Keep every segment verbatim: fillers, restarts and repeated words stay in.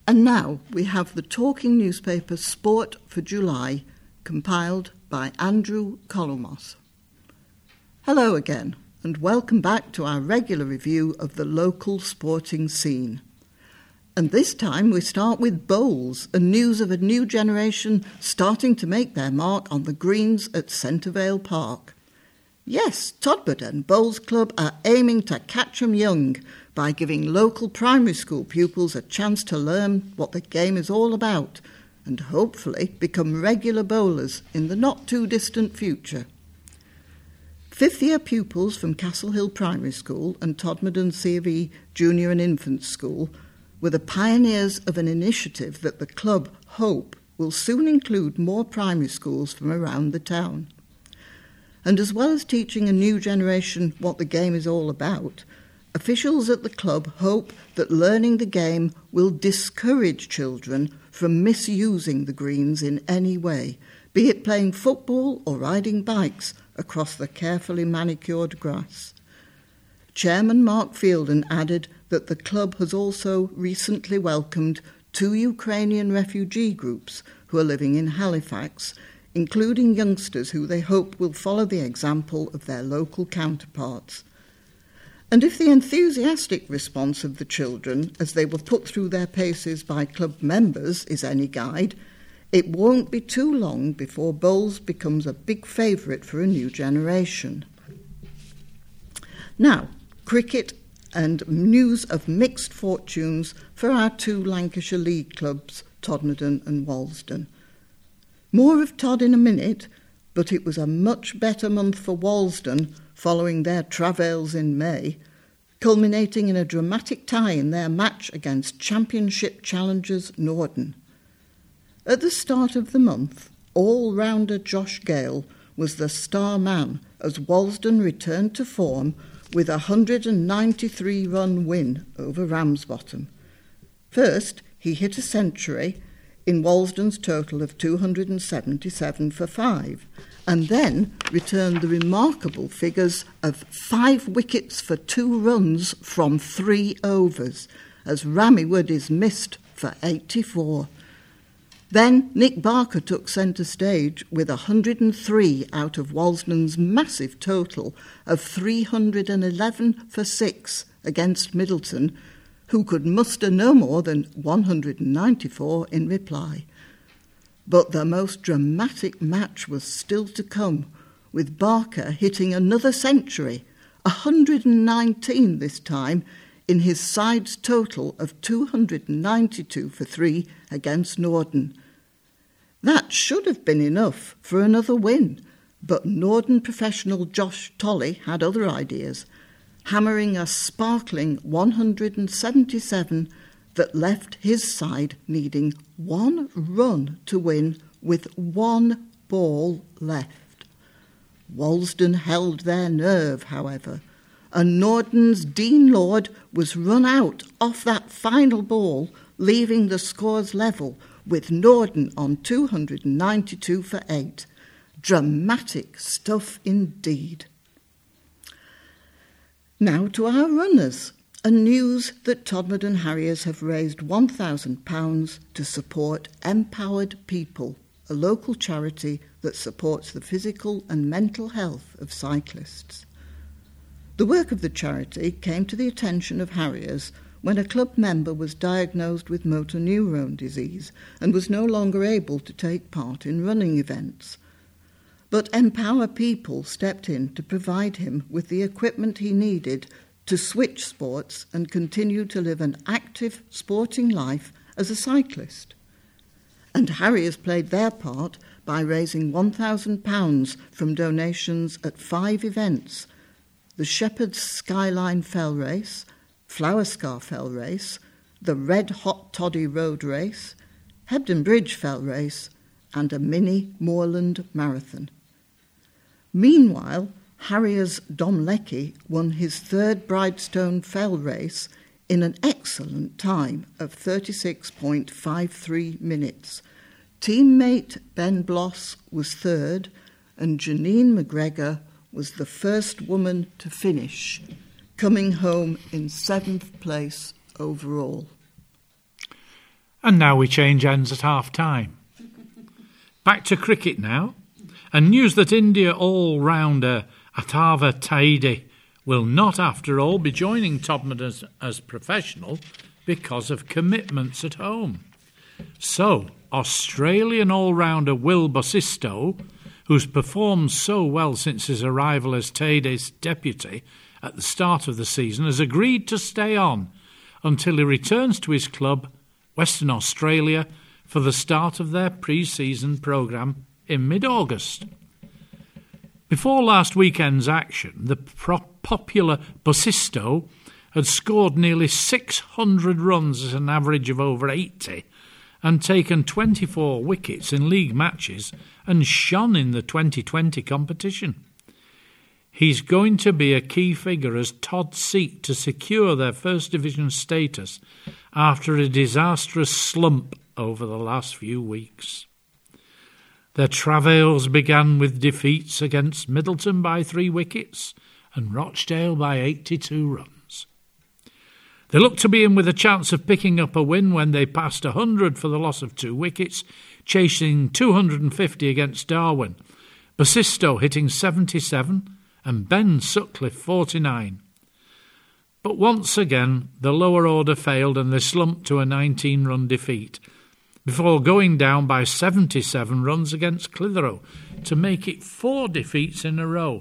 And now we have the talking newspaper Sport for July, compiled by Andrew Colomos. Hello again, and welcome back to our regular review of the local sporting scene. And this time we start with bowls and news of a new generation starting to make their mark on the greens at Centrevale Park. Yes, Todmorden Bowls Club are aiming to catch 'em young by giving local primary school pupils a chance to learn what the game is all about and hopefully become regular bowlers in the not-too-distant future. Fifth-year pupils from Castle Hill Primary School and Todmorden C of E Junior and Infant School were the pioneers of an initiative that the club hope will soon include more primary schools from around the town. And as well as teaching a new generation what the game is all about, officials at the club hope that learning the game will discourage children from misusing the greens in any way, be it playing football or riding bikes across the carefully manicured grass. Chairman Mark Fielden added that the club has also recently welcomed two Ukrainian refugee groups who are living in Halifax, including youngsters who they hope will follow the example of their local counterparts. And if the enthusiastic response of the children as they were put through their paces by club members is any guide, it won't be too long before bowls becomes a big favourite for a new generation. Now, cricket and news of mixed fortunes for our two Lancashire League clubs, Todmorden and Walsden. More of Todd in a minute, but it was a much better month for Walsden following their travails in May, culminating in a dramatic tie in their match against Championship challengers Norden. At the start of the month, all-rounder Josh Gale was the star man as Walsden returned to form with a one hundred ninety-three run win over Ramsbottom. First, he hit a century in Walsden's total of two hundred seventy-seven for five, and then returned the remarkable figures of five wickets for two runs from three overs, as Rammy is missed for eighty-four. Then Nick Barker took centre stage with one hundred three out of Walsden's massive total of three hundred eleven for six against Middleton, who could muster no more than one hundred ninety-four in reply. But the most dramatic match was still to come, with Barker hitting another century, one hundred nineteen this time, in his side's total of two hundred ninety-two for three against Norden. That should have been enough for another win, but Norden professional Josh Tolley had other ideas, hammering a sparkling one hundred seventy-seven that left his side needing one run to win with one ball left. Walsden held their nerve, however, and Norden's Dean Lord was run out off that final ball, leaving the scores level with Norden on two hundred ninety-two for eight. Dramatic stuff indeed. Now to our runners, and news that Todmorden Harriers have raised one thousand pounds to support Empowered People, a local charity that supports the physical and mental health of cyclists. The work of the charity came to the attention of Harriers when a club member was diagnosed with motor neurone disease and was no longer able to take part in running events. But Empower People stepped in to provide him with the equipment he needed to switch sports and continue to live an active sporting life as a cyclist. And Harriers played their part by raising one thousand pounds from donations at five events: the Shepherd's Skyline Fell Race, Flower Scar Fell Race, the Red Hot Toddy Road Race, Hebden Bridge Fell Race, and a mini Moorland Marathon. Meanwhile, Harriers Dom Leckie won his third Bridestone Fell Race in an excellent time of thirty-six point five three minutes. Teammate Ben Bloss was third, and Janine McGregor was the first woman to finish, coming home in seventh place overall. And now we change ends at half-time. Back to cricket now, and news that India all-rounder Atharva Taide will not, after all, be joining Todmorden as, as professional because of commitments at home. So, Australian all-rounder Will Bosisto, who's performed so well since his arrival as Taide's deputy at the start of the season, has agreed to stay on until he returns to his club, Western Australia, for the start of their pre-season programme in mid-August. Before last weekend's action, the pro- popular Bosisto had scored nearly six hundred runs at an average of over eighty and taken twenty-four wickets in league matches and shone in the twenty twenty competition. He's going to be a key figure as Todd seek to secure their First Division status after a disastrous slump over the last few weeks. Their travails began with defeats against Middleton by three wickets and Rochdale by eighty-two runs. They looked to be in with a chance of picking up a win when they passed one hundred for the loss of two wickets, chasing two hundred fifty against Darwin, Bosisto hitting seventy-seven and Ben Sutcliffe forty-nine. But once again, the lower order failed and they slumped to a nineteen-run defeat, before going down by seventy-seven runs against Clitheroe to make it four defeats in a row.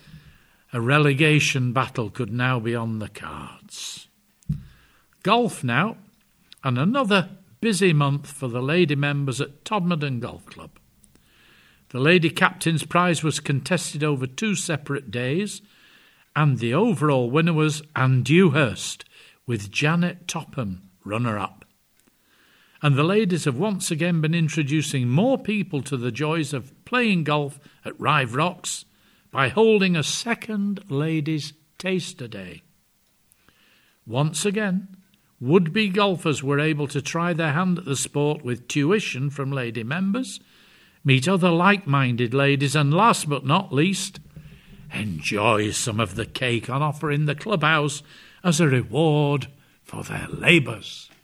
A relegation battle could now be on the cards. Golf now, and another busy month for the lady members at Todmorden Golf Club. The Lady Captain's Prize was contested over two separate days, and the overall winner was Anne Dewhurst, with Janet Topham runner-up. And the ladies have once again been introducing more people to the joys of playing golf at Rive Rocks by holding a second Ladies' Taster Day. Once again, would-be golfers were able to try their hand at the sport with tuition from lady members, meet other like-minded ladies, and last but not least, enjoy some of the cake on offer in the clubhouse as a reward for their labours.